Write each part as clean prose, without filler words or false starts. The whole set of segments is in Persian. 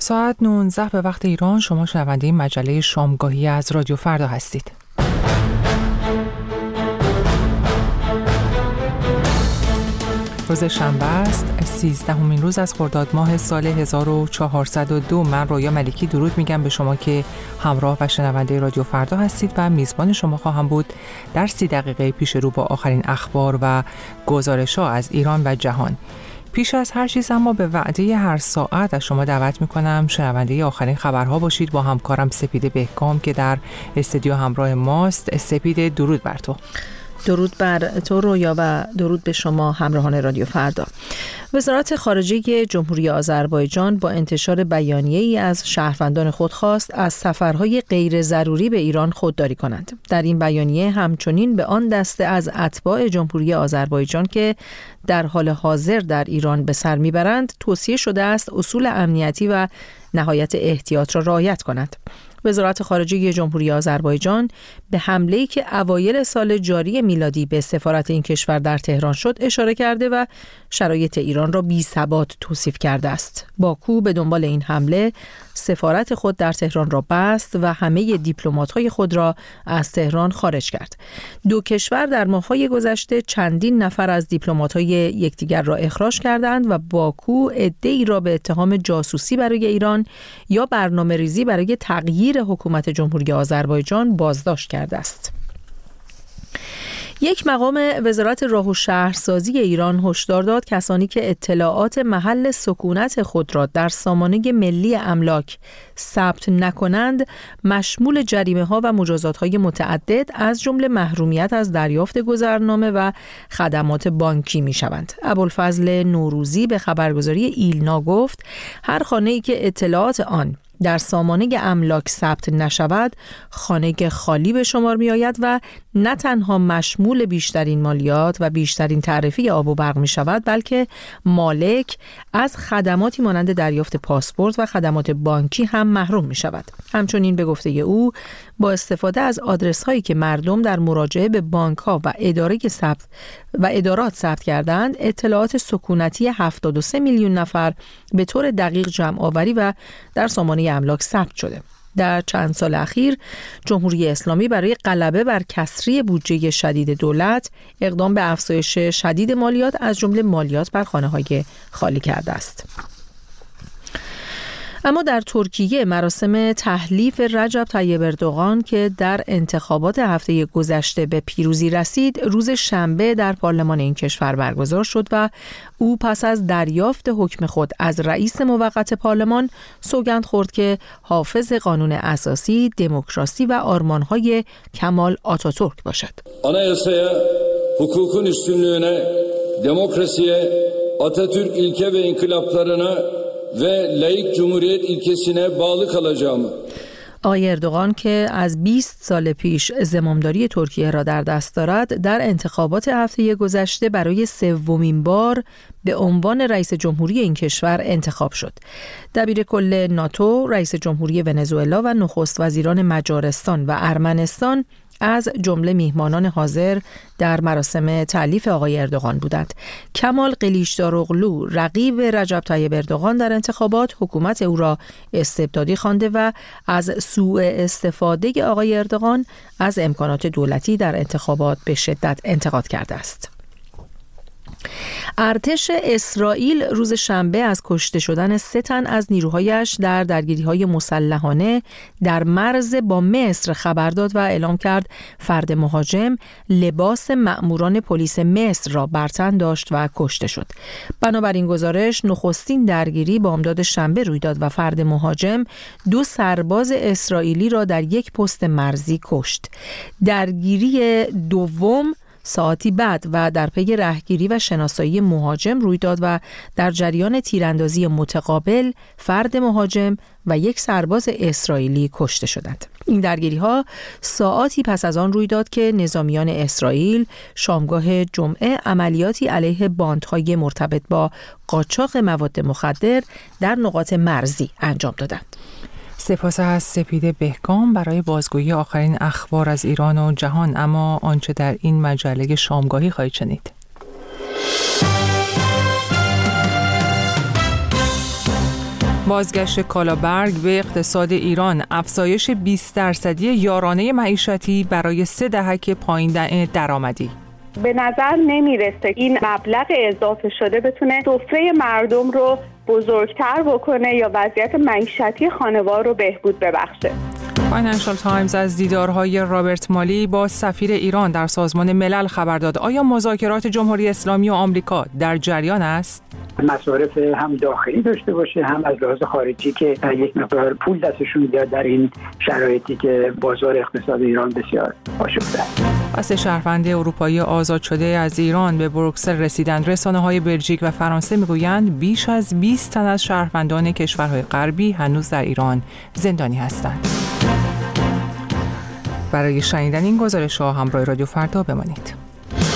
ساعت 19 به وقت ایران. شما شنونده مجله شامگاهی از رادیو فردا هستید. روز شنبه است، 13مین روز از خرداد ماه سال 1402. من رویا ملکی درود میگم به شما که همراه و شنونده رادیو فردا هستید و میزبان شما خواهم بود در 30 دقیقه پیش رو با آخرین اخبار و گزارش‌ها از ایران و جهان. پیش از هر چیز اما به وعده هر ساعت از شما دعوت میکنم شنونده آخرین خبرها باشید با همکارم سپید بهکام که در استودیو همراه ماست. سپید، درود بر تو. درود بر تو رویا و درود به شما همراهان رادیو فردا. وزارت خارجه جمهوری آذربایجان با انتشار بیانیه‌ای از شهروندان خود خواست از سفرهای غیر ضروری به ایران خودداری کنند. در این بیانیه همچنین به آن دسته از اتباع جمهوری آذربایجان که در حال حاضر در ایران به سر میبرند توصیه شده است اصول امنیتی و نهایت احتیاط را رعایت کنند. وزارت خارجه جمهوری آذربایجان به حمله‌ای که اوایل سال جاری میلادی به سفارت این کشور در تهران شد اشاره کرده و شرایط ایران را بی‌ثبات توصیف کرده است. باکو به دنبال این حمله سفارت خود در تهران را بست و همه دیپلمات‌های خود را از تهران خارج کرد. دو کشور در ماه‌های گذشته چندین نفر از دیپلمات‌های یکدیگر را اخراج کردند و باکو عده‌ای را به اتهام جاسوسی برای ایران یا برنامه‌ریزی برای تغییر حکومت جمهوری آذربایجان بازداشت کرده است. یک مقام وزارت راه و شهرسازی ایران هشدار داد کسانی که اطلاعات محل سکونت خود را در سامانه ملی املاک ثبت نکنند مشمول جریمه‌ها و مجازات‌های متعدد از جمله محرومیت از دریافت گذرنامه و خدمات بانکی می‌شوند. ابوالفضل نوروزی به خبرگزاری ایلنا گفت هر خانه‌ای که اطلاعات آن در سامانه املاک ثبت نشود خانه خالی به شمار می آید و نه تنها مشمول بیشترین مالیات و بیشترین تعرفه آب و برق می شود بلکه مالک از خدماتی مانند دریافت پاسپورت و خدمات بانکی هم محروم می شود. همچنین به گفته او با استفاده از آدرس هایی که مردم در مراجعه به بانک ها و ادارات ثبت کردند اطلاعات سکونتی 73 میلیون نفر به طور دقیق جمع آوری و در سامانه املاک ثبت شده. در چند سال اخیر جمهوری اسلامی برای غلبه بر کسری بودجه شدید دولت اقدام به افزایش شدید مالیات از جمله مالیات بر خانه‌های خالی کرده است. اما در ترکیه مراسم تحلیف رجب طیب اردوغان که در انتخابات هفته گذشته به پیروزی رسید روز شنبه در پارلمان این کشور برگزار شد و او پس از دریافت حکم خود از رئیس موقت پارلمان سوگند خورد که حافظ قانون اساسی، دموکراسی و آرمان‌های کمال آتاتورک باشد. Anayasaya, hukukun üstünlüğüne, demokrasiye, Atatürk ilke ve inkılaplarına ve laik cumhuriyet ilkesine bağlı kalacağım. آقای اردوغان که از 20 سال پیش زمامداری ترکیه را در دست دارد در انتخابات هفته گذشته برای سومین بار به عنوان رئیس جمهوری این کشور انتخاب شد. دبیر کل ناتو، رئیس جمهوری ونزوئلا و نخست وزیران مجارستان و ارمنستان از جمله میهمانان حاضر در مراسم تألیف آقای اردوغان بودند. کمال قلیچداروغلو رقیب رجب طیب اردوغان در انتخابات حکومت او را استبدادی خوانده و از سوء استفاده آقای اردوغان از امکانات دولتی در انتخابات به شدت انتقاد کرده است. ارتش اسرائیل روز شنبه از کشته شدن 3 تن از نیروهایش در درگیری‌های مسلحانه در مرز با مصر خبر داد و اعلام کرد فرد مهاجم لباس مأموران پلیس مصر را بر تن داشت و کشته شد. بنابراین گزارش نخستین درگیری بامداد شنبه روی داد و فرد مهاجم 2 سرباز اسرائیلی را در یک پست مرزی کشت. درگیری دوم ساعتی بعد و در پی رهگیری و شناسایی مهاجم روی داد و در جریان تیراندازی متقابل فرد مهاجم و یک سرباز اسرائیلی کشته شدند. این درگیری‌ها ساعاتی پس از آن روی داد که نظامیان اسرائیل شامگاه جمعه عملیاتی علیه باندهای مرتبط با قاچاق مواد مخدر در نقاط مرزی انجام دادند. سپاس از سپید بهکام برای بازگویی آخرین اخبار از ایران و جهان. اما آنچه در این مجله شامگاهی خواهید شنید. بازگشت کالابرگ به اقتصاد ایران، افزایش 20% یارانه معیشتی برای 3 دهک پایین درآمدی. به نظر نمیرسه این مبلغ اضافه شده بتونه سفره مردم رو بزرگتر بکنه یا وضعیت معیشتی خانوار رو بهبود ببخشه. فاینانشال تایمز از دیدارهای رابرت مالی با سفیر ایران در سازمان ملل خبر داد. آیا مذاکرات جمهوری اسلامی و آمریکا در جریان است؟ مصارف هم داخلی داشته باشه هم از لحاظ خارجی که یک مقدار پول دستشون بیاد در این شرایطی که بازار اقتصاد ایران بسیار آشفته است. پس شهروند اروپایی آزاد شده از ایران به بروکسل رسیدند. رسانه‌های بلژیک و فرانسه میگویند بیش از 20 تن از شهروندان کشورهای غربی هنوز در ایران زندانی هستند. برای شنیدن این گزارش‌ها همراه رادیو فردا بمانید.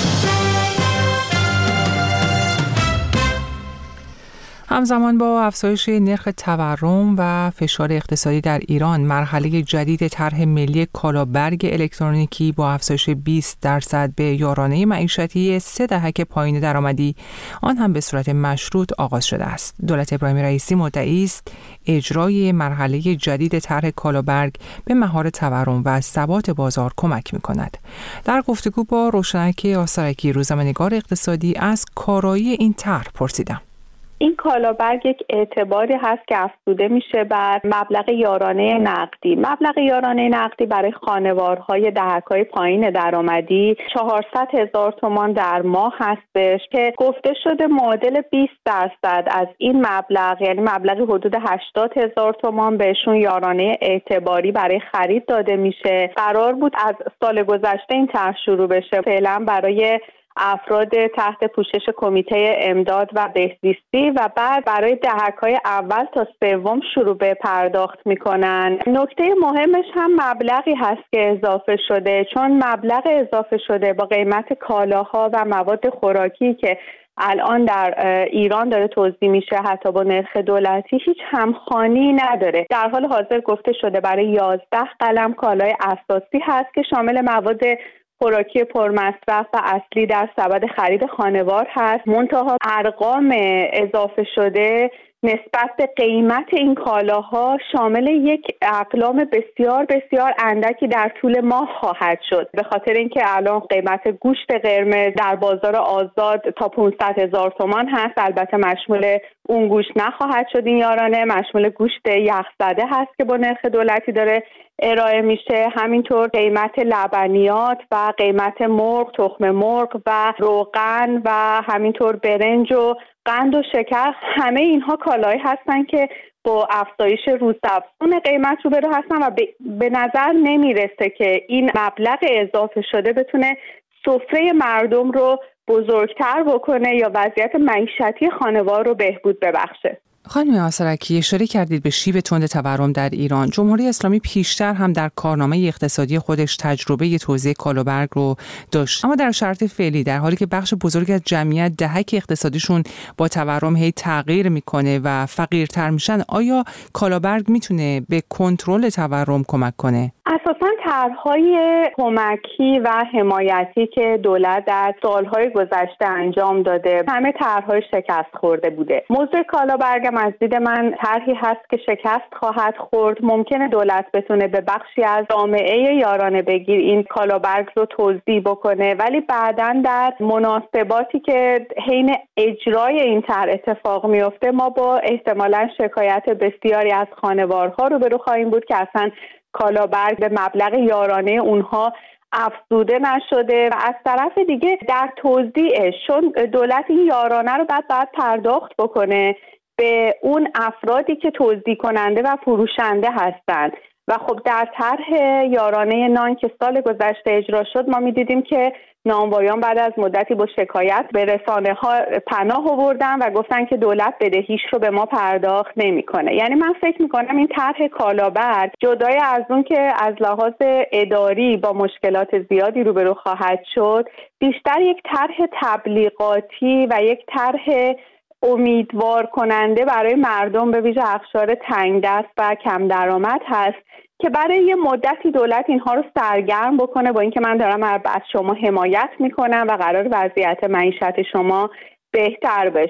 همزمان با افزایش نرخ تورم و فشار اقتصادی در ایران، مرحله جدید طرح ملی کالابرگ الکترونیکی با افزایش 20% به یارانه معیشتی 3 دهک پایین درآمدی، آن هم به صورت مشروط آغاز شده است. دولت ابراهیم رئیسی مدعی است اجرای مرحله جدید طرح کالابرگ به مهار تورم و ثبات بازار کمک می‌کند. در گفتگو با روشنک آسرکی، روزنامه‌نگار اقتصادی، از کارایی این طرح پرسیدم. این کالابرگ یک اعتباری هست که افزوده میشه بر مبلغ یارانه نقدی. مبلغ یارانه نقدی برای خانوارهای دهک‌های پایین درآمدی 400,000 تومان در ماه هستش که گفته شده معادل 20% از این مبلغ، یعنی مبلغ حدود 80,000 تومان بهشون یارانه اعتباری برای خرید داده میشه. قرار بود از سال گذشته این طرح شروع بشه، فعلا برای افراد تحت پوشش کمیته امداد و بهزیستی و بعد برای دهک‌های اول تا سوم شروع به پرداخت میکنن. نکته مهمش هم مبلغی هست که اضافه شده، چون مبلغ اضافه شده با قیمت کالاها و مواد خوراکی که الان در ایران داره توزیع میشه حتی با نرخ دولتی هیچ همخوانی نداره. در حال حاضر گفته شده برای 11 قلم کالای اساسی هست که شامل مواد خوراکی پرمصرف و اصلی در سبد خرید خانوار هست. منتها ارقام اضافه شده نسبت به قیمت این کالاها شامل یک اقلام بسیار بسیار اندکی در طول ماه خواهد شد، به خاطر اینکه الان قیمت گوشت قرمز در بازار آزاد تا 500,000 تومان هست. البته مشمول اون گوشت نخواهد شد این یارانه، مشمول گوشت یخزده هست که با نرخ دولتی داره ارائه میشه. همینطور قیمت لبنیات و قیمت مرغ، تخم مرغ و روغن و همینطور برنج و قند و شکر، همه اینها کالایی هستن که با افزایش روزافزون قیمت روبرو هستن و به نظر نمیرسه که این مبلغ اضافه شده بتونه سفره مردم رو بزرگتر بکنه یا وضعیت معیشتی خانوار رو بهبود ببخشه. خانم آسرکی، اشاره کردید به شیب تند تورم در ایران. جمهوری اسلامی پیشتر هم در کارنامه اقتصادی خودش تجربه توزیع کالابرگ رو داشت، اما در شرایط فعلی، در حالی که بخش بزرگی از جمعیت دهک اقتصادیشون با تورم هی تغییر میکنه و فقیرتر میشن، آیا کالابرگ میتونه به کنترل تورم کمک کنه؟ اساساً طرح‌های کمکی و حمایتی که دولت در سالهای گذشته انجام داده همه طرح‌های شکست خورده بوده. موضوع کالابرگ از دید من طرحی هست که شکست خواهد خورد. ممکنه دولت بتونه به بخشی از جامعه یارانه بگیر این کالابرگ رو توزیع بکنه، ولی بعداً در مناسباتی که حین اجرای این طرح اتفاق میفته ما با احتمالاً شکایت بسیاری از خانوارها روبرو خواهیم بود که اصلاً کالابرگ به مبلغ یارانه اونها افزوده نشده و از طرف دیگه در توزیعش، چون دولت این یارانه رو بعد پرداخت بکنه به اون افرادی که توزیع کننده و فروشنده هستند و خب در طرح یارانه نان که سال گذشته اجرا شد ما می‌دیدیم که نانوایان بعد از مدتی با شکایت به رسانه‌ها پناه آوردن و گفتن که دولت بدهیش رو به ما پرداخت نمی‌کنه. یعنی من فکر می‌کنم این طرح کالابرگ جدای از اون که از لحاظ اداری با مشکلات زیادی روبرو خواهد شد، بیشتر یک طرح تبلیغاتی و یک طرح امیدوار کننده برای مردم به ویژه اقشار تنگ دست و کم درآمد هست که برای یه مدتی دولت اینها رو سرگرم بکنه با اینکه من دارم از شما حمایت میکنم و قرار وضعیت معیشت شما بهتر بشه.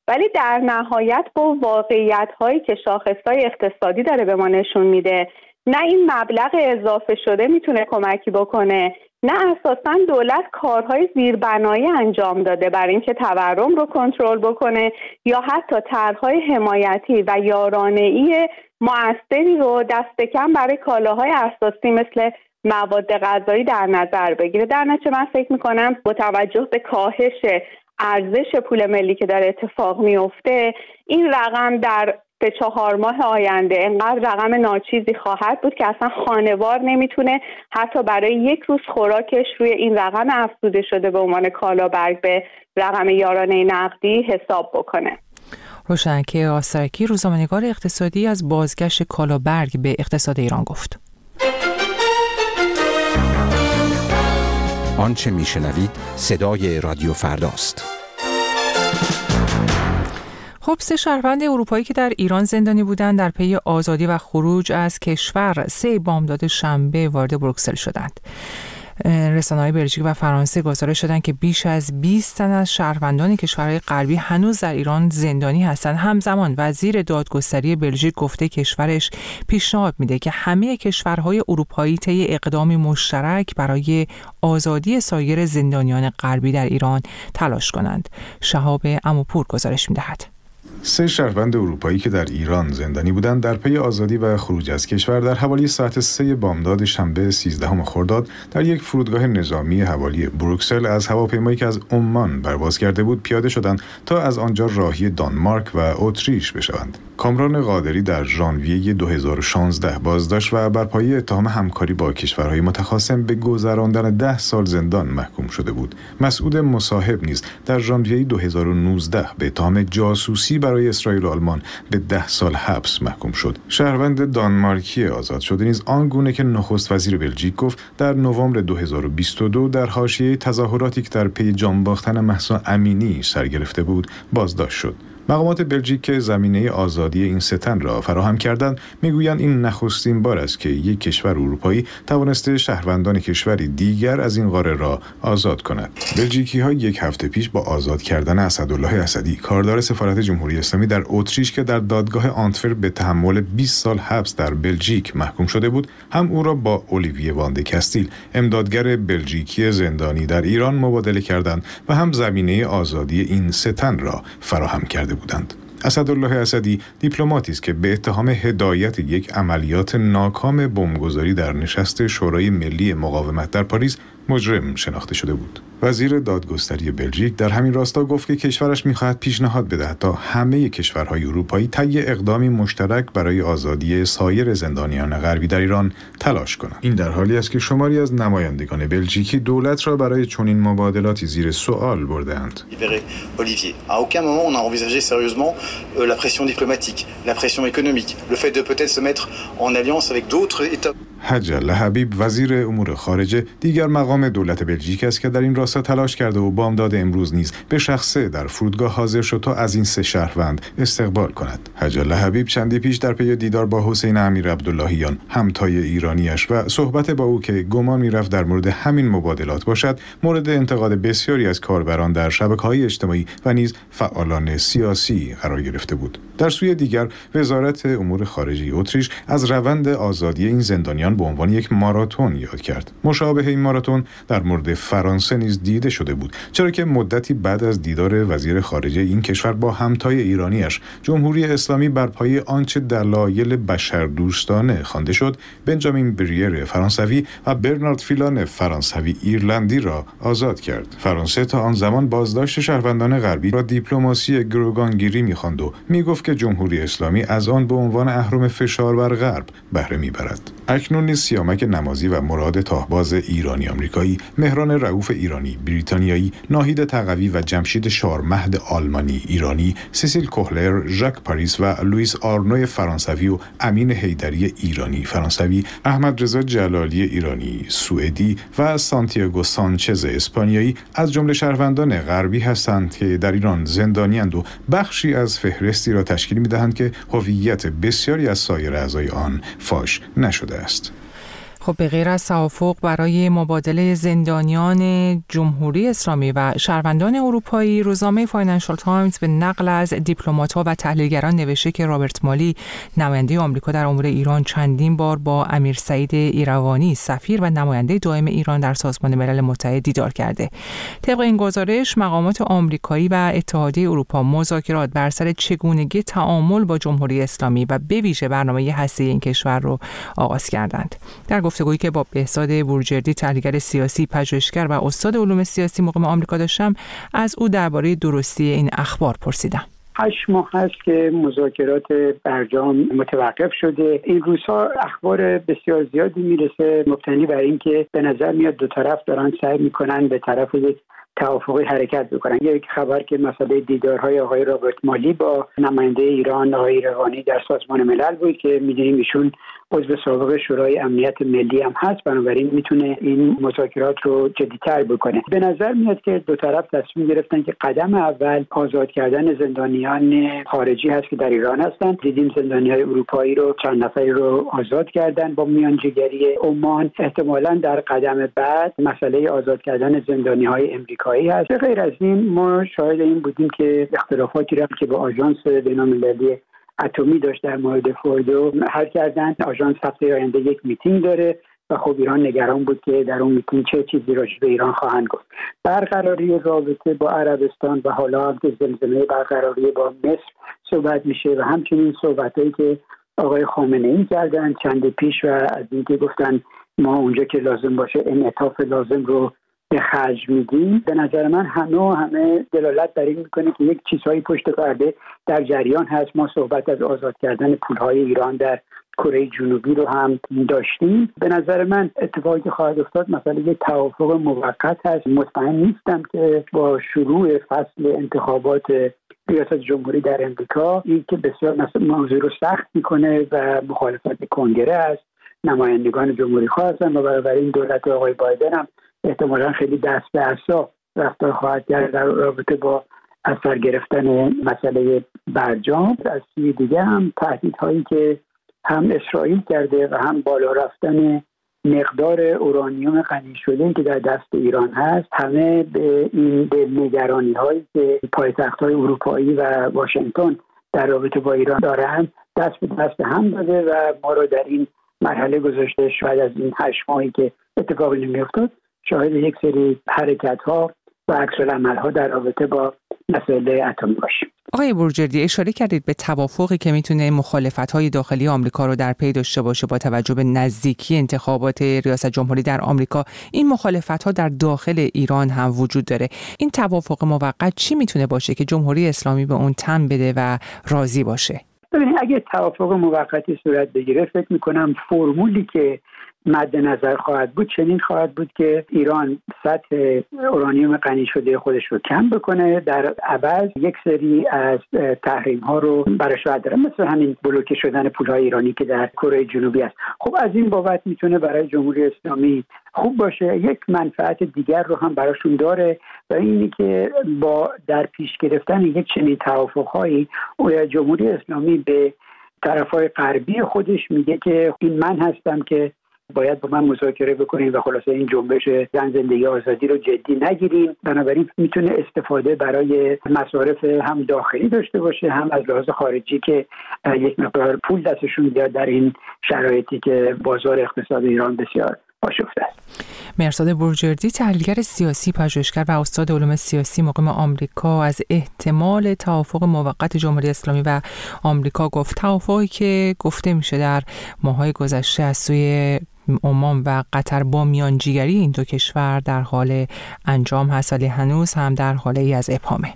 ولی در نهایت با واقعیت‌هایی که شاخص‌های اقتصادی داره به ما نشون میده، نه این مبلغ اضافه شده میتونه کمکی بکنه، نه اساساً دولت کارهای زیربنایی انجام داده برای اینکه تورم رو کنترل بکنه یا حتی طرح‌های حمایتی و یارانه‌ای مؤثری رو دست کم برای کالاهای اساسی مثل مواد غذایی در نظر بگیره. در نتیجه من فکر میکنم با توجه به کاهش ارزش پول ملی که داره اتفاق میفته، این رقم در 3-4 ماه آینده انقدر رقم ناچیزی خواهد بود که اصلا خانوار نمیتونه حتی برای یک روز خوراکش روی این رقم افزوده شده به عنوان کالابرگ به رقم یارانه نقدی حساب بکنه. روشنک آسرکی، روزنامه‌نگار اقتصادی، از بازگشت کالابرگ به اقتصاد ایران گفت. آنچه میشنوید صدای رادیو فرداست. خب 3 شهروند اروپایی که در ایران زندانی بودند در پی آزادی و خروج از کشور 3 بامداد شنبه وارد بروکسل شدند. رسانه‌های بلژیک و فرانسه گزارش دادند که بیش از 20 تن از شهروندان کشورهای غربی هنوز در ایران زندانی هستند. همزمان وزیر دادگستری بلژیک گفته کشورش پیشنهاد میده که همه کشورهای اروپایی طی اقدامی مشترک برای آزادی سایر زندانیان غربی در ایران تلاش کنند. شهاب عموپور گزارش میدهد. 3 شهروند اروپایی که در ایران زندانی بودند در پی آزادی و خروج از کشور در حوالی ساعت 3 بامداد شنبه 13 خرداد در یک فرودگاه نظامی حوالی بروکسل از هواپیمایی که از عمان پرواز کرده بود پیاده شدند تا از آنجا راهی دانمارک و اتریش بشوند. کامران قادری در ژانویه 2016 بازداشت و بر پایه اتهام همکاری با کشورهای متخاصم به گذراندن 10 سال زندان محکوم شده بود. مسعود مصاحب نیز در ژانویه 2019 به اتهام جاسوسی برای اسرائیل و آلمان به 10 سال حبس محکوم شد. شهروند دانمارکی آزاد شده نیز آنگونه که نخست وزیر بلژیک گفت در نوامبر 2022 در حاشیه تظاهراتی که در پی جان باختن مهسا امینی سر گرفته بود بازداشت شد. مقامات بلژیک که زمینه آزادی این 3 تن را فراهم کردند میگویند این نخستین بار است که یک کشور اروپایی توانسته شهروندان کشوری دیگر از این قاره را آزاد کند. بلژیکی‌ها 1 هفته پیش با آزاد کردن اسدالله اسدی کاردار سفارت جمهوری اسلامی در اتریش که در دادگاه آنتورپ به تحمل 20 سال حبس در بلژیک محکوم شده بود، هم او را با اولیویه واند کاستیل امدادگر بلژیکی زندانی در ایران مبادله کردند و هم زمینه آزادی این 3 تن را فراهم کرده بودند. اسدالله اسدی دیپلماتی است که به اتهام هدایت یک عملیات ناکام بمبگذاری در نشست شورای ملی مقاومت در پاریس مجرم شناخته شده بود. وزیر دادگستری بلژیک در همین راستا گفت که کشورش می‌خواهد پیشنهاد بدهد تا همه کشورهای اروپایی طی اقدامی مشترک برای آزادی سایر زندانیان غربی در ایران تلاش کنند. این در حالی است که شماری از نمایندگان بلژیکی دولت را برای چنین مبادلاتی زیر سوال برده‌اند. Olivier, à aucun moment on a envisagé sérieusement la pression diplomatique, la pression économique, le fait de peut-être se mettre en alliance avec d'autres États. حج لحبیب وزیر امور خارجه دیگر مقام دولت بلژیک است که در این راستا تلاش کرده و بامداد امروز نیز به شخصه در فرودگاه حاضر شد تا از این 3 شهروند استقبال کند. حج لحبیب چندی پیش در پی دیدار با حسین امیر عبداللهیان همتای ایرانیش و صحبت با او که گمان می‌رفت در مورد همین مبادلات باشد مورد انتقاد بسیاری از کاربران در شبکه‌های اجتماعی و نیز فعالان سیاسی قرار گرفته بود. در سوی دیگر وزارت امور خارجه اتریش از روند آزادی این زندانیان به عنوان یک ماراتون یاد کرد. مشابه این ماراتون در مورد فرانسه نیز دیده شده بود، چرا که مدتی بعد از دیدار وزیر خارجه این کشور با همتای ایرانیش جمهوری اسلامی بر پایه آنچه دلایل بشردوستانه خوانده شد بنجامین بریر فرانسوی و برنارد فیلان فرانسوی ایرلندی را آزاد کرد. فرانسه تا آن زمان بازداشت شهروندان غربی را دیپلماسی گروگانگیری می‌خواند و می‌گفت که جمهوری اسلامی از آن به عنوان اهرم فشار بر غرب بهره می‌برد. اکنون سیامک نمازی و مراد تاهباز ایرانی آمریکایی، مهران رؤوف ایرانی بریتانیایی، ناهید تقوی و جمشید شارمهد آلمانی ایرانی، سیسیل کوهلر، ژاک پاریس و لوئیس آرنو فرانسوی و امین حیدری ایرانی فرانسوی، احمد رضا جلالی ایرانی سوئدی و سانتیاگو سانچز اسپانیایی از جمله شهروندان غربی هستند که در ایران زندانی‌اند و بخشی از فهرستی را تشکیل می‌دهند که هویت بسیاری از سایر اعضای آن فاش نشده است. خب به غیر از توافق برای مبادله زندانیان جمهوری اسلامی و شهروندان اروپایی، روزنامه فاینانشال تایمز به نقل از دیپلمات‌ها و تحلیلگران نوشته که رابرت مالی، نماینده آمریکا در امور ایران، چندین بار با امیر سعید ایروانی، سفیر و نماینده دائم ایران در سازمان ملل متحد دیدار کرده. طبق این گزارش، مقامات آمریکایی و اتحادیه اروپا مذاکرات بر سر چگونگی تعامل با جمهوری اسلامی و به ویژه برنامه هسته‌ای این کشور رو آغاز کردند. در گفتگویی که با بهزاد بورجردی، تحلیلگر سیاسی، پژوهشگر و استاد علوم سیاسی مقیم آمریکا داشتم، از او درباره درستی این اخبار پرسیدم. 8 ماه هست که مذاکرات برجام متوقف شده. این روزها اخبار بسیار زیادی میرسه مبتنی بر این که به نظر میاد دو طرف دارن سعی میکنن به طرف یک توافقی حرکت بکنن. یک خبر که مسئله دیدارهای آقای رابرت مالی با نماینده ایران آقای ایروانی در سازمان ملل بود که میدونیم ایشون عضو سابق شورای امنیت ملی هم هست، بنابراین میتونه این مذاکرات رو جدی‌تر بکنه. به نظر میاد که دو طرف تصمیم گرفتن که قدم اول آزاد کردن زندانیان خارجی هست که در ایران هستن. دیدیم زندانیای اروپایی رو چند نفری رو آزاد کردن با میانجیگری عمان. احتمالاً در قدم بعد مسئله آزاد کردن زندانیهای امریکایی هست. غیر از این ما شاهد این بودیم که اختلافاتی رو که با آژانس بین‌المللی اتمی داشت در مورد فوردو حل کردن. آژانس هفته آینده یک میتینگ داره و خب ایران نگران بود که در اون میتینگ چه چیزی راجع به ایران خواهند گفت. برقراری رابطه با عربستان و حالا هم که زمزمه برقراری با مصر صحبت میشه و همچنین صحبتایی که آقای خامنه‌ای کردن چند پیش و از اینکه گفتن ما اونجا که لازم باشه انعطاف لازم رو به خرج میدیم. به نظر من همه دلالت بر این میکنه که یک چیزهایی پشت پرده در جریان هست. ما صحبت از آزاد کردن پولهای ایران در کره جنوبی رو هم داشتیم. به نظر من اتفاقی که خواهد افتاد مثلا یک توافق موقت هست. مطمئن نیستم که با شروع فصل انتخابات ریاست جمهوری در امریکا این که بسیار موضوع رو سخت میکنه و مخالفت کنگره است. نمایندگان جمهوری خواه هستن و بنابراین دولت آقای بایدن هم احتمالاً خیلی دست به عصا رفتار خواهد کرد در رابطه با اثر گرفتن مسئله برجام. از سوی دیگه هم تهدیدهایی که هم اسرائیل کرده و هم بالا رفتن مقدار اورانیوم غنی شده که در دست ایران هست، همه به این نگرانی هایی که پایتخت‌های اروپایی و واشنگتن در رابطه با ایران دارن دست به دست هم داده و ما رو در این مرحله گذاشته. شاید از این 8 ماهی که اتفاقی نمی‌افتاد شاهد یک سری حرکت‌ها و عکس‌العمل‌ها در رابطه با مسئله اتمی باشیم. آقای بورجردی، اشاره کردید به توافقی که میتونه مخالفت‌های داخلی آمریکا رو در پی داشته باشه با توجه به نزدیکی انتخابات ریاست جمهوری در آمریکا. این مخالفت‌ها در داخل ایران هم وجود داره. این توافق موقت چی میتونه باشه که جمهوری اسلامی به اون تن بده و راضی باشه؟ ببینید اگه توافق موقتی صورت بگیره فکر می‌کنم فرمولی که مد نظر خواهد بود چنین خواهد بود که ایران سطح اورانیوم غنی شده خودش رو کم بکنه، در عوض یک سری از تحریم ها رو برش برداره، مثل همین بلوکه شدن پولهای ایرانی که در کره جنوبی است. خب از این بابت میتونه برای جمهوری اسلامی خوب باشه. یک منفعت دیگر رو هم براشون داره و اینی که با در پیش گرفتن یک چنین توافق‌هایی جمهوری اسلامی به طرفای غربی خودش میگه که این من هستم که باید با من مذاکره بکنیم و خلاصه این جنبش زن زندگی آزادی رو جدی نگیریم. بنابراین میتونه استفاده برای مصارف هم داخلی داشته باشه هم از لحاظ خارجی که یک مقدار پول دستشون بیاد در این شرایطی که بازار اقتصاد ایران بسیار آشفته است. بهزاد بورجردی، تحلیلگر سیاسی، پژوهشگر و استاد علوم سیاسی مقیم آمریکا، از احتمال توافق موقت جمهوری اسلامی و آمریکا گفت. توافقی که گفته میشه در ماه‌های گذشته از سوی عمان و قطر با میانجیگری این دو کشور در حال انجام هست، ولی هنوز هم در حال ای از ابهامه.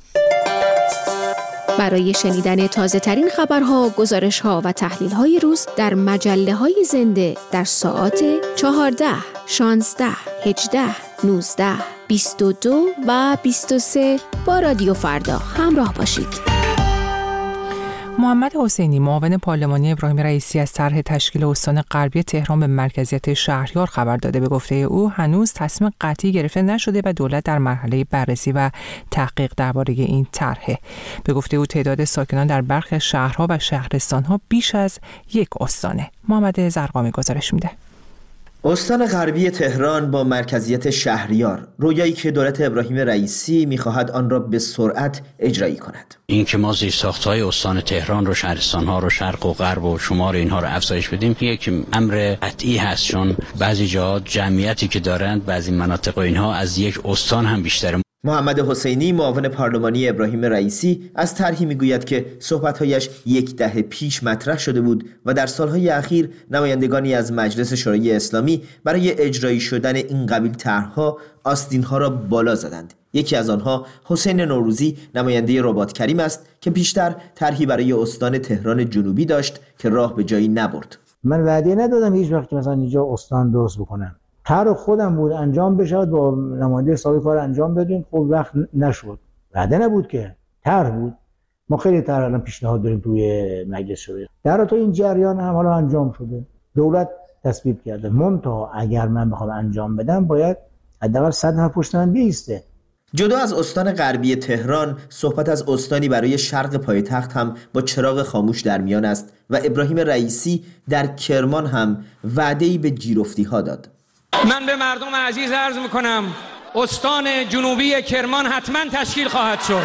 برای شنیدن تازه ترین خبرها، گزارش‌ها و تحلیل‌های روز در مجله‌های زنده در ساعات 14، 16، 18، 19، 22 و 23 با رادیو فردا همراه باشید. محمد حسینی، معاون پارلمانی ابراهیم رئیسی، از طرح تشکیل استان غربی تهران به مرکزیت شهریار خبر داده. به گفته او هنوز تصمیم قطعی گرفته نشده و دولت در مرحله بررسی و تحقیق درباره این طرحه. به گفته او تعداد ساکنان در برخی از شهرها و شهرستانها بیش از یک استانه. محمد زرقامی گزارش میده. استان غربی تهران با مرکزیت شهریار، رویایی که دولت ابراهیم رئیسی می‌خواهد آن را به سرعت اجرایی کند. این که ما زیرساخت‌های استان تهران رو، شهرستان‌ها رو، شرق و غرب و شمال اینها رو افزایش بدیم، یک امر قطعی هست، چون بعضی جاها جمعیتی که دارند بعضی مناطق و اینها از یک استان هم بیشتره. محمد حسینی، معاون پارلمانی ابراهیم رئیسی، از طرحی میگوید که صحبت‌هایش 10 دهه پیش مطرح شده بود و در سالهای اخیر نمایندگانی از مجلس شورای اسلامی برای اجرایی شدن این قبیل طرح‌ها آستین‌ها را بالا زدند. یکی از آنها حسین نوروزی، نماینده رباط کریم است که پیشتر طرحی برای استان تهران جنوبی داشت که راه به جایی نبرد. من وعده ندادم هیچ وقت که مثلا اینجا استان درست بکنم. طرح خودم بود انجام بشه، با نماینده سابق کار انجام بدیم، خب وقت نشد. وعده نبود که، طرح بود. ما خیلی طرح الان پیشنهاد داریم توی مجلس شورای. در تو این جریان هم حالا انجام شده. دولت تصویب کرده. منتها اگر من بخوام انجام بدم باید حداقل 100 نفر پشت من بیسته. جدا از استان غربی تهران، صحبت از استانی برای شرق پایتخت هم با چراغ خاموش در میان است و ابراهیم رئیسی در کرمان هم وعده‌ای به جیرفتی‌ها داد. من به مردم عزیز عرض میکنم استان جنوبی کرمان حتما تشکیل خواهد شد.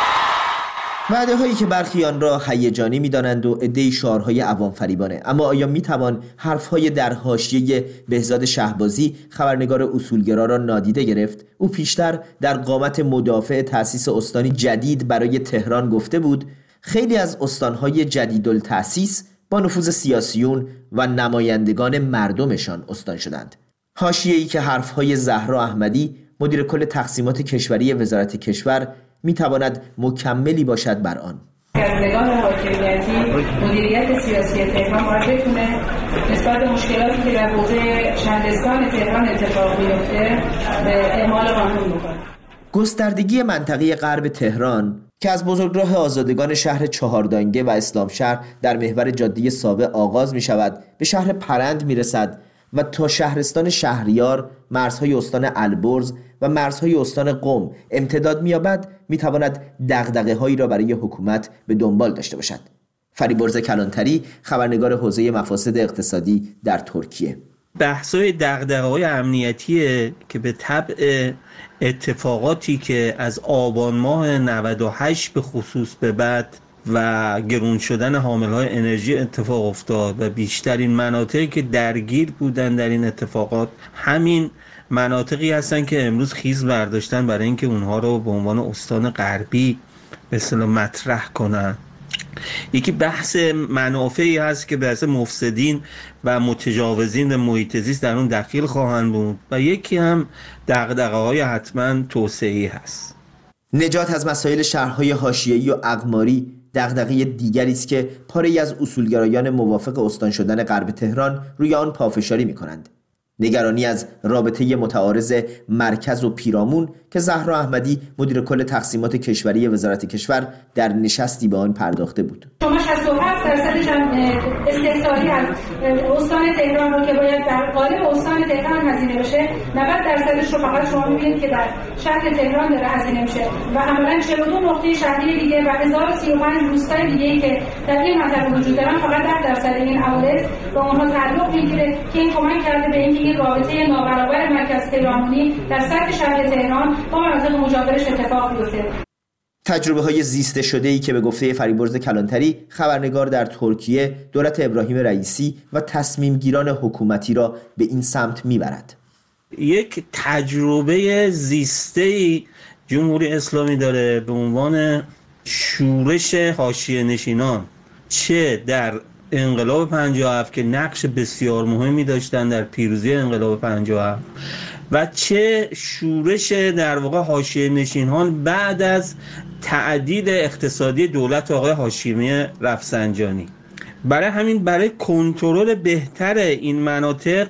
وعده هایی که برخی آن را هیجانی می‌دانند و عده‌ای شعارهای عوام فریبانه، اما آیا میتوان حرفهای در حاشیه بهزاد شهبازی، خبرنگار اصولگرا را نادیده گرفت؟ او پیشتر در قامت مدافع تأسیس استانی جدید برای تهران گفته بود خیلی از استانهای جدیدالتأسیس با نفوذ سیاسیون و نمایندگان مردمشان استان شدند. حاشیه‌ای که حرفهای زهرا احمدی، مدیر کل تقسیمات کشوری وزارت کشور، میتواند مکملی باشد بر آن. از نگاه حاکمیتی مدیریت سیاسی تهران باید بتونه نسبت به مشکلاتی که در حوزه شهرستان تهران اتفاق میفته اعمال قانون بکنه. گستردگی منطقه غرب تهران که از بزرگراه آزادگان شهر چهاردانگه و اسلام شهر در محور جاده سابع آغاز می شود، به شهر پرند می رسد و تا شهرستان شهریار، مرزهای استان البرز و مرزهای استان قم امتداد می‌یابد، می‌تواند دغدغه‌هایی را برای حکومت به دنبال داشته باشد. فریبرز کلانتری، خبرنگار حوزه مفاسد اقتصادی در ترکیه: بحث‌های دغدغه‌های امنیتیه که به طبع اتفاقاتی که از آبان ماه 98 به خصوص به بعد و گرون شدن حامل‌های انرژی اتفاق افتاد و بیشترین مناطقی که درگیر بودن در این اتفاقات همین مناطقی هستن که امروز خیز برداشتن برای اینکه اونها رو به عنوان استان غربی به اصطلاح مطرح کنن. یکی بحث منافعی هست که بحث مفسدین و متجاوزین و محیط زیست در اون دخیل خواهند بود و یکی هم دغدغه‌های حتما توسعه‌ای هست. نجات از مسائل شهرهای حاشیه‌ای و اقماری دغدغه دیگری است که پاره‌ای از اصولگرایان موافق استان شدن غرب تهران روی آن پافشاری می‌کنند. نگرانی از رابطه متعارض مرکز و پیرامون که زهرا احمدی، مدیر کل تقسیمات کشوری وزارت کشور، در نشستی به آن پرداخته بود. شما 67% استحصالی از استان تهران رو که باید در قالب استان تهران هزینه بشه، 90% رو فقط شما می‌بینید که در شهر تهران داره هزینه میشه و عملاً 42 نقطه شهری دیگه و 1035 روستای دیگه‌ای که در این منطقه وجود دارن فقط 10% این عوارض به اونها تعلق می‌گیره که این کمک کرده به اینکه این رابطه نابرابر مرکز پیرامونی در سطح شهر تهران با مناطق مجاورش اتفاق بیفته. تجربه‌های زیسته شده‌ای که به گفته فریبرز کلانتری، خبرنگار در ترکیه، دولت ابراهیم رئیسی و تصمیمگیران حکومتی را به این سمت میبرد. یک تجربه زیسته‌ای جمهوری اسلامی داره به عنوان شورش حاشیه نشینان، چه در انقلاب 57 که نقش بسیار مهمی داشتن در پیروزی انقلاب 57 و چه شورش در واقع حاشیه نشینان بعد از تعدیل اقتصادی دولت آقای هاشمی رفسنجانی. برای همین برای کنترل بهتر این مناطق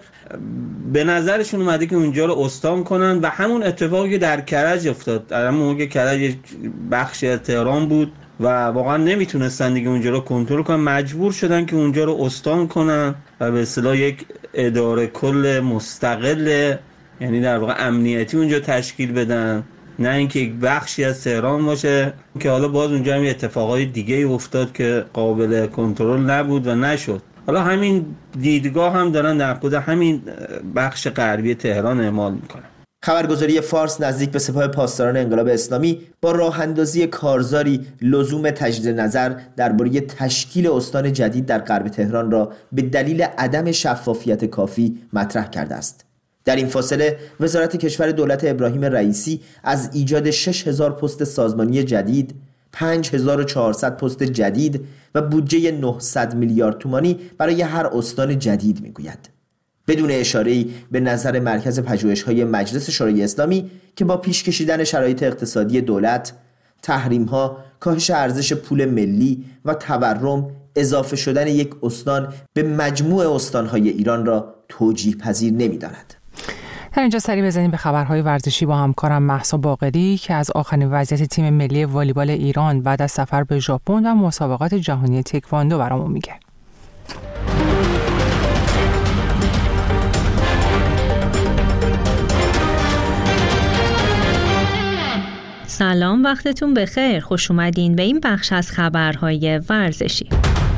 به نظرشون اومده که اونجا رو استان کنن و همون اتفاقی که در کرج افتاد، در همون موقع کرج بخشی از تهران بود و واقعا نمیتونستن دیگه اونجا رو کنترل کنن، مجبور شدن که اونجا رو استان کنن و به اصطلاح یک اداره کل مستقل، یعنی در واقع امنیتی اونجا تشکیل بدن، نه اینکه یک بخشی از تهران باشه که حالا باز اونجا هم اتفاقای دیگه افتاد که قابل کنترل نبود و نشد. حالا همین دیدگاه هم دارن در خود همین بخش غربی تهران اعمال میکنن. خبرگزاری فارس نزدیک به سپاه پاسداران انقلاب اسلامی با راه اندازی کارزاری لزوم تجدید نظر درباره تشکیل استان جدید در غرب تهران را به دلیل عدم شفافیت کافی مطرح کرده است. در این فاصله وزارت کشور دولت ابراهیم رئیسی از ایجاد 6000 پست سازمانی جدید، 5400 پست جدید و بودجه 900 میلیارد تومانی برای هر استان جدید میگوید، بدون اشاره‌ای به نظر مرکز پژوهش‌های مجلس شورای اسلامی که با پیش کشیدن شرایط اقتصادی دولت، تحریم‌ها، کاهش ارزش پول ملی و تورم، اضافه شدن یک استان به مجموع استان‌های ایران را توجیه پذیر نمی‌داند. در اینجا سری بزنیم به خبرهای ورزشی با همکارم مهسا باقری که از آخرین وضعیت تیم ملی والیبال ایران بعد از سفر به ژاپن و مسابقات جهانی تکواندو برامون میگه. سلام، وقتتون بخیر. خوش اومدین به این بخش از خبرهای ورزشی.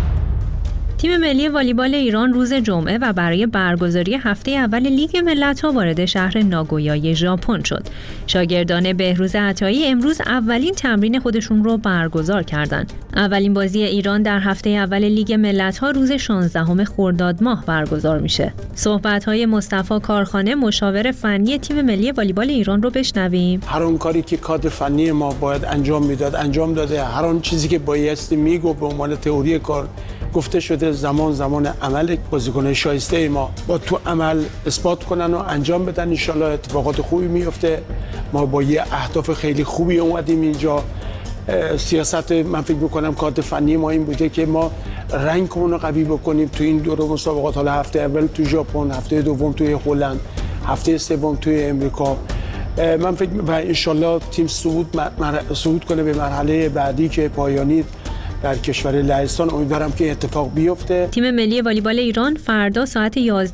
تیم ملی والیبال ایران روز جمعه و برای برگزاری هفته اول لیگ ملت‌ها وارد شهر ناگویای ژاپن شد. شاگردان بهروز عطایی امروز اولین تمرین خودشون رو برگزار کردند. اولین بازی ایران در هفته اول لیگ ملت‌ها روز 16 خرداد ماه برگزار میشه. صحبت‌های مصطفی کارخانه مشاور فنی تیم ملی والیبال ایران رو بشنویم. هر اون کاری که کادر فنی ما باید انجام میداد انجام داده. هر اون چیزی که بایستی میگو به عنوان تئوری کار گفته شده. زمان عمل بازیکن‌های شایسته ما با تو عمل اثبات کنن و انجام بدن. ان شاءالله اتفاقات خوبی میفته. ما با یه اهداف خیلی خوبی اومدیم اینجا. سیاست من فکر می‌کنم کادر فنی ما این بوده که ما رنگمون رو قوی بکنیم تو این دور مسابقات. حالا هفته اول تو ژاپن، هفته دوم توی هلند، هفته سوم توی امریکا. من فکر و ان شاءالله تیم صعود کنه به مرحله بعدی که پایانی در کشور لهستان. امیدوارم که اتفاق بیفته. تیم ملی والیبال ایران فردا ساعت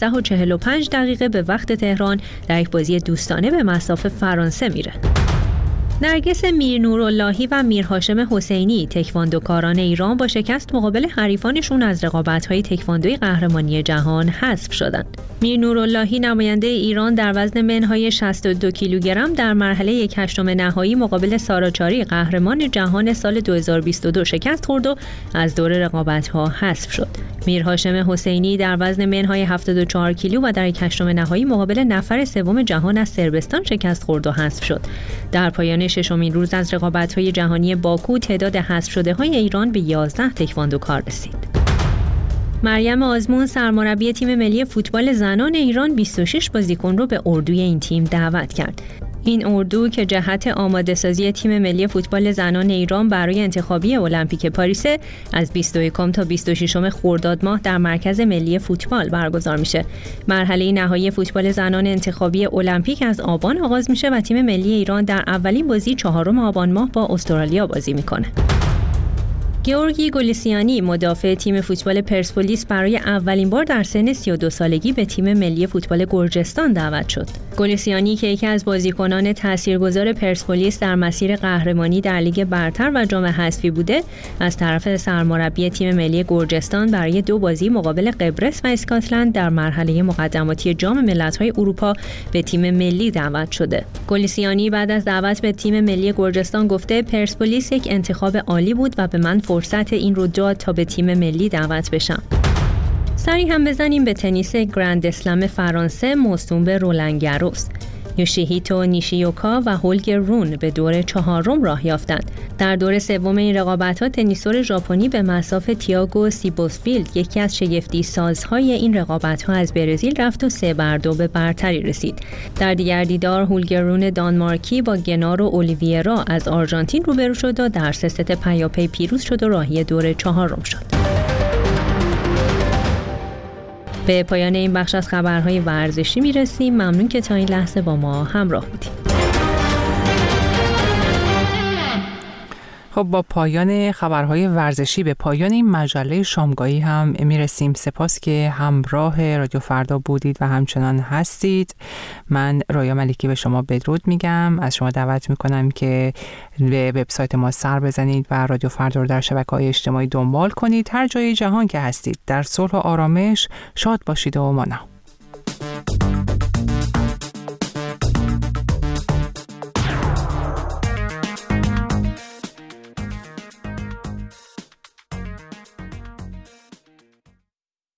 11:45 به وقت تهران در یک بازی دوستانه به مصاف فرانسه میره. نرگس میرنوراللهی و میرهاشم حسینی تکواندوکاران ایران با شکست مقابل حریفانشون از رقابت‌های تکواندوی قهرمانی جهان حذف شدند. میرنوراللهی نماینده ایران در وزن منهای 62 کیلوگرم در مرحله 1/8 نهایی مقابل ساراچاری قهرمان جهان سال 2022 شکست خورد و از دور رقابت‌ها حذف شد. میرهاشم حسینی در وزن منهای 74 کیلو و در 1/8 نهایی مقابل نفر سوم جهان از صربستان شکست خورد و حذف شد. در پایان ششمین روز از رقابت‌های جهانی باکو تعداد حذف شده‌های ایران به 11 تکواندوکار رسید. مریم آزمون سرمربی تیم ملی فوتبال زنان ایران 26 بازیکن رو به اردوی این تیم دعوت کرد. این اردو که جهت آماده سازی تیم ملی فوتبال زنان ایران برای انتخابی المپیک پاریس از 21 تا 26 خرداد ماه در مرکز ملی فوتبال برگزار میشه. مرحله نهایی فوتبال زنان انتخابی المپیک از آبان آغاز میشه و تیم ملی ایران در اولین بازی 4 آبان ماه با استرالیا بازی میکنه. گیورگی گولیسیانی مدافع تیم فوتبال پرسپولیس برای اولین بار در سن 32 سالگی به تیم ملی فوتبال گرجستان دعوت شد. گولیسیانی که یکی از بازیکنان تاثیرگذار پرسپولیس در مسیر قهرمانی در لیگ برتر و جام حذفی بوده، از طرف سرمربی تیم ملی گرجستان برای 2 بازی مقابل قبرس و اسکاتلند در مرحله مقدماتی جام ملت‌های اروپا به تیم ملی دعوت شده. گولیسیانی بعد از دعوت به تیم ملی گرجستان گفته پرسپولیس یک انتخاب عالی بود و به من فرصت این رو داد تا به تیم ملی دعوت بشم. سری هم بزنیم به تنیس گرند اسلم فرانسه موسوم به رولان گاروس. یوشیهیتو نیشیوکا و هولگر رون به دور 4 راه یافتند. در دور سوم این رقابت‌ها تنیسور ژاپنی به مصاف تییاگو سیبوسفیلد یکی از شگفتی سازهای این رقابت‌ها از برزیل رفت و 3-2 به برتری رسید. در دیگر دیدار هولگر رون دانمارکی با گنارو اولیویرا از آرژانتین روبرو شد و در 3 ست پیاپی پیروز شد و راهی دور 4 شد. به پایان این بخش از خبرهای ورزشی میرسیم. ممنون که تا این لحظه با ما همراه بودید. خب با پایان خبرهای ورزشی به پایان این مجله شامگاهی هم میرسیم. سپاس که همراه رادیو فردا بودید و همچنان هستید. من رویا ملکی به شما بدرود میگم. از شما دعوت میکنم که به وبسایت ما سر بزنید و رادیو فردا رو در شبکه‌های اجتماعی دنبال کنید. هر جای جهان که هستید در صلح و آرامش شاد باشید و مانا.